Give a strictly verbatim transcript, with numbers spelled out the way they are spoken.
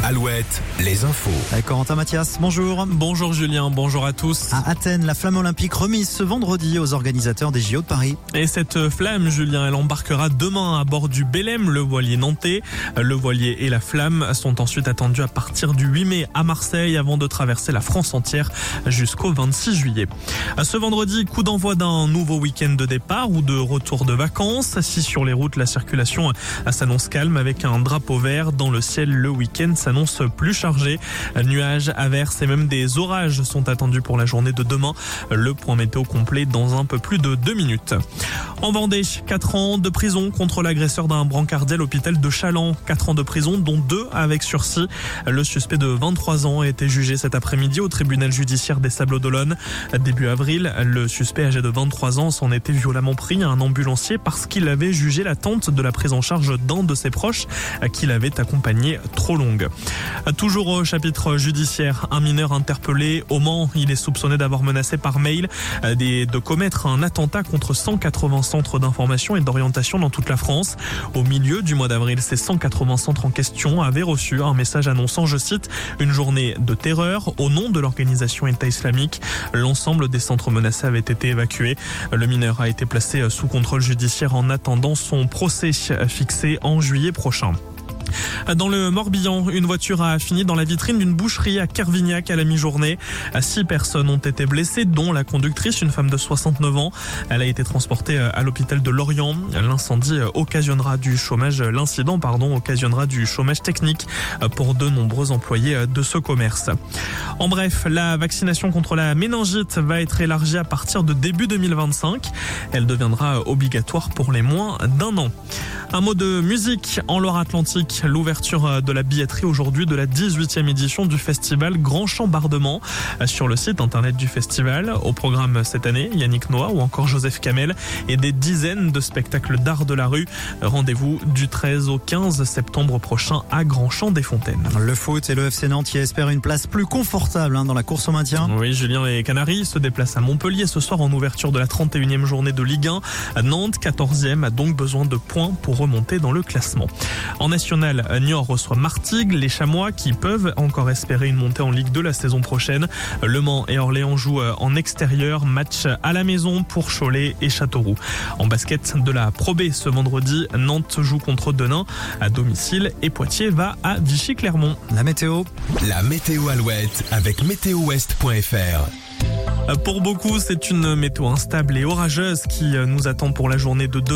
Alouette, les infos. Avec Corentin Mathias, bonjour. Bonjour Julien, bonjour à tous. À Athènes, la flamme olympique remise ce vendredi aux organisateurs des J O de Paris. Et cette flamme, Julien, elle embarquera demain à bord du Belém, le voilier nantais. Le voilier et la flamme sont ensuite attendus à partir du huit mai à Marseille avant de traverser la France entière jusqu'au vingt-six juillet. Ce vendredi, coup d'envoi d'un nouveau week-end de départ ou de retour de vacances. Si sur les routes, la circulation s'annonce calme avec un drapeau vert dans le ciel, le week-end s'annonce plus chargé. Nuages, averses et même des orages sont attendus pour la journée de demain. Le point météo complet dans un peu plus de deux minutes. En Vendée, quatre ans de prison contre l'agresseur d'un brancardier à l'hôpital de Chaland. quatre ans de prison, dont deux avec sursis. Le suspect de vingt-trois ans a été jugé cet après-midi au tribunal judiciaire des Sables-d'Olonne. Début avril, le suspect âgé de vingt-trois ans s'en était violemment pris à un ambulancier parce qu'il avait jugé l'attente de la prise en charge d'un de ses proches qu'il avait accompagné trop longue. Toujours au chapitre judiciaire, un mineur interpellé au Mans. Il est soupçonné d'avoir menacé par mail de commettre un attentat contre cent quatre-vingts centres d'information et d'orientation dans toute la France. Au milieu du mois d'avril, ces cent quatre-vingts centres en question avaient reçu un message annonçant, je cite, une journée de terreur au nom de l'organisation État islamique. L'ensemble des centres menacés avait été évacué. Le mineur a été placé sous contrôle judiciaire en attendant son procès fixé en juillet prochain. Dans le Morbihan, une voiture a fini dans la vitrine d'une boucherie à Kervignac à la mi-journée. Six personnes ont été blessées, dont la conductrice, une femme de soixante-neuf ans. Elle a été transportée à l'hôpital de Lorient. L'incendie occasionnera du chômage, l'incident, pardon, occasionnera du chômage technique pour de nombreux employés de ce commerce. En bref, la vaccination contre la méningite va être élargie à partir de début deux mille vingt-cinq. Elle deviendra obligatoire pour les moins d'un an. Un mot de musique en Loire-Atlantique. L'ouverture de la billetterie aujourd'hui de la dix-huitième édition du festival Grand Chambardement sur le site internet du festival. Au programme cette année, Yannick Noah ou encore Joseph Kamel et des dizaines de spectacles d'art de la rue. Rendez-vous du treize au quinze septembre prochain à Grand-Champ-des-Fontaines. Le foot et le F C Nantes qui espèrent une place plus confortable hein, dans la course au maintien. Oui, Julien, les Canaries se déplacent à Montpellier ce soir en ouverture de la trente et unième journée de Ligue un. Nantes, quatorzième, a donc besoin de points pour remonter dans le classement. En national, Niort reçoit Martigues, les Chamois qui peuvent encore espérer une montée en Ligue deux la saison prochaine. Le Mans et Orléans jouent en extérieur, match à la maison pour Cholet et Châteauroux. En basket de la Pro B ce vendredi, Nantes joue contre Denain à domicile et Poitiers va à Vichy-Clermont. La météo. La météo Alouette avec météo ouest point f r. Pour beaucoup, c'est une météo instable et orageuse qui nous attend pour la journée de demain.